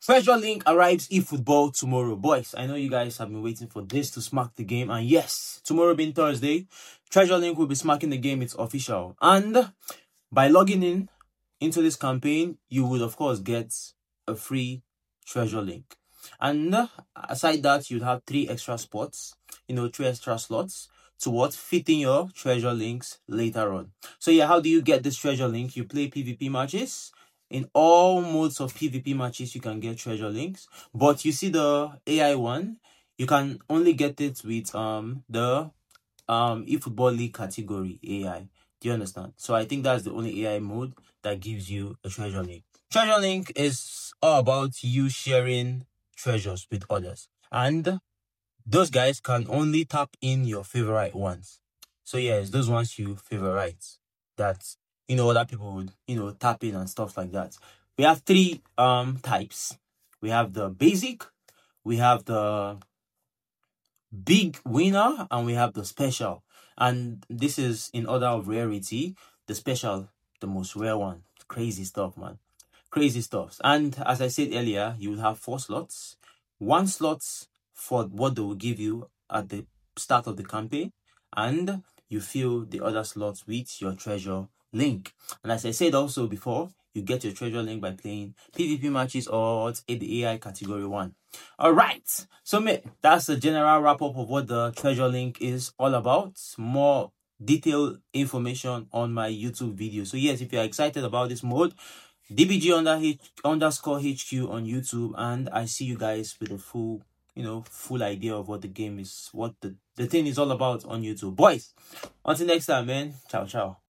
Treasure Link arrives eFootball tomorrow. Boys, I know you guys have been waiting for this to smack the game. And yes, tomorrow being Thursday, Treasure Link will be smacking the game. It's official. And by logging in into this campaign, you would, of course, get a free Treasure Link. And aside that, you'd have 3 extra spots, 3 extra slots to fit in your Treasure Links later on. So yeah, how do you get this Treasure Link? You play PvP matches. In all modes of PvP matches, you can get Treasure Links. But you see the AI one, you can only get it with the eFootball League category AI. Do you understand? So I think that's the only AI mode that gives you a Treasure Link. Treasure Link is all about you sharing treasures with others. And those guys can only tap in your favorite ones. So yeah, it's those ones you favorite that other people would tap in and stuff like that. We have 3 types. We have the basic, we have the big winner, and we have the special. And this is in order of rarity. The special, the most rare one. Crazy stuff, man. Crazy stuff. And as I said earlier, you will have 4 slots. 1 slot for what they will give you at the start of the campaign, and you fill the other slots with your Treasure Link. And as I said also before, you get your Treasure Link by playing PvP matches or the AI category 1. Alright, so that's a general wrap-up of what the Treasure Link is all about. More detailed information on my YouTube video. So yes, if you're excited about this mode, DBG underscore HQ on YouTube, and I see you guys with a full idea of what the game is, what the thing is all about on YouTube. Boys, until next time, man. Ciao, ciao.